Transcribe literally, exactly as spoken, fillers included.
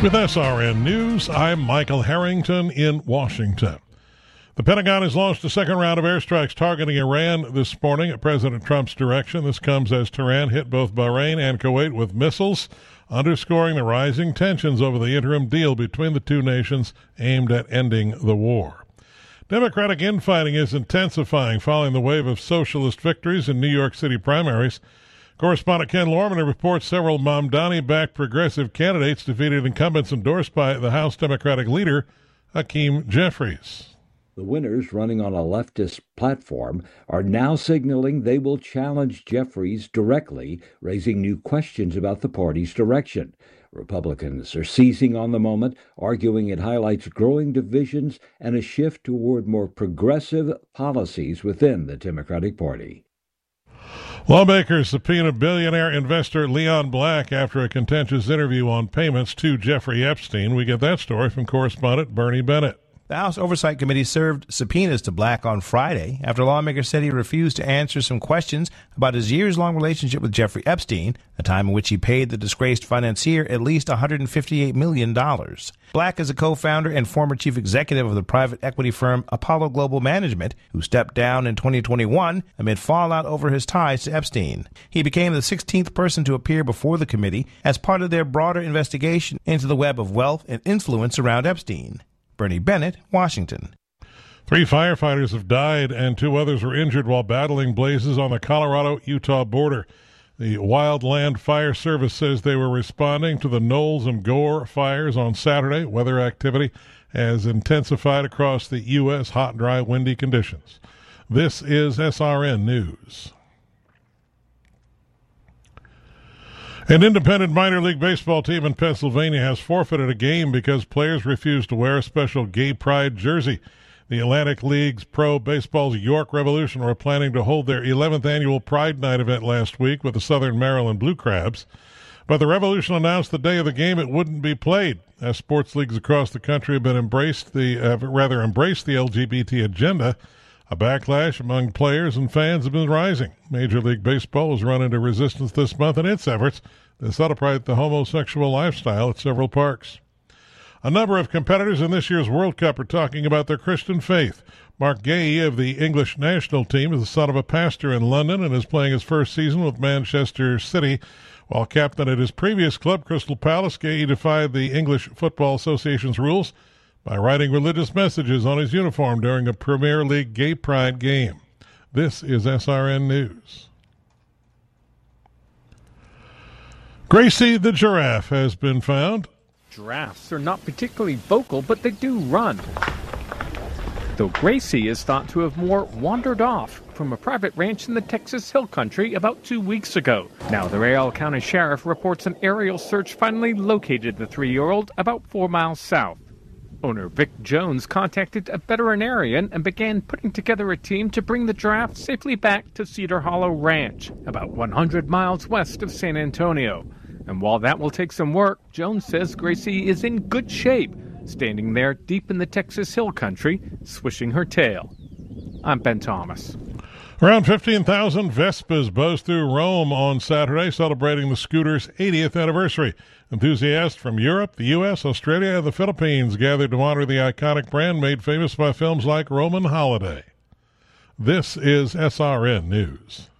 With S R N News, I'm Michael Harrington in Washington. The Pentagon has launched a second round of airstrikes targeting Iran this morning at President Trump's direction. This comes as Tehran hit both Bahrain and Kuwait with missiles, underscoring the rising tensions over the interim deal between the two nations aimed at ending the war. Democratic infighting is intensifying following the wave of socialist victories in New York City primaries. Correspondent Ken Lorman reports several Mamdani-backed progressive candidates defeated incumbents endorsed by the House Democratic leader, Hakeem Jeffries. The winners, running on a leftist platform, are now signaling they will challenge Jeffries directly, raising new questions about the party's direction. Republicans are seizing on the moment, arguing it highlights growing divisions and a shift toward more progressive policies within the Democratic Party. Lawmakers subpoenaed billionaire investor Leon Black after a contentious interview on payments to Jeffrey Epstein. We get that story from correspondent Bernie Bennett. The House Oversight Committee served subpoenas to Black on Friday after lawmakers said he refused to answer some questions about his years-long relationship with Jeffrey Epstein, a time in which he paid the disgraced financier at least one hundred fifty-eight million dollars. Black is a co-founder and former chief executive of the private equity firm Apollo Global Management, who stepped down in twenty twenty-one amid fallout over his ties to Epstein. He became the sixteenth person to appear before the committee as part of their broader investigation into the web of wealth and influence around Epstein. Bernie Bennett, Washington. Three firefighters have died and two others were injured while battling blazes on the Colorado-Utah border. The Wildland Fire Service says they were responding to the Knowles and Gore fires on Saturday. Weather activity has intensified across the U S Hot, dry, windy conditions. This is S R N News. An independent minor league baseball team in Pennsylvania has forfeited a game because players refused to wear a special gay pride jersey. The Atlantic League's Pro Baseball's York Revolution were planning to hold their eleventh annual Pride Night event last week with the Southern Maryland Blue Crabs. But the Revolution announced the day of the game it wouldn't be played, as sports leagues across the country have been embraced the uh, rather embraced the L G B T agenda. A backlash among players and fans has been rising. Major League Baseball has run into resistance this month in its efforts to celebrate the homosexual lifestyle at several parks. A number of competitors in this year's World Cup are talking about their Christian faith. Mark Gay of the English national team is the son of a pastor in London and is playing his first season with Manchester City. While captain at his previous club, Crystal Palace, Gay defied the English Football Association's rules by writing religious messages on his uniform during a Premier League Gay Pride game. This is S R N News. Gracie the giraffe has been found. Giraffes are not particularly vocal, but they do run. Though Gracie is thought to have more wandered off from a private ranch in the Texas Hill Country about two weeks ago. Now the Rayell County Sheriff reports an aerial search finally located the three-year-old about four miles south. Owner Vic Jones contacted a veterinarian and began putting together a team to bring the giraffe safely back to Cedar Hollow Ranch, about one hundred miles west of San Antonio. And while that will take some work, Jones says Gracie is in good shape, standing there deep in the Texas Hill Country, swishing her tail. I'm Ben Thomas. Around fifteen thousand Vespas buzzed through Rome on Saturday, celebrating the scooter's eightieth anniversary. Enthusiasts from Europe, the U S, Australia, and the Philippines gathered to honor the iconic brand made famous by films like Roman Holiday. This is S R N News.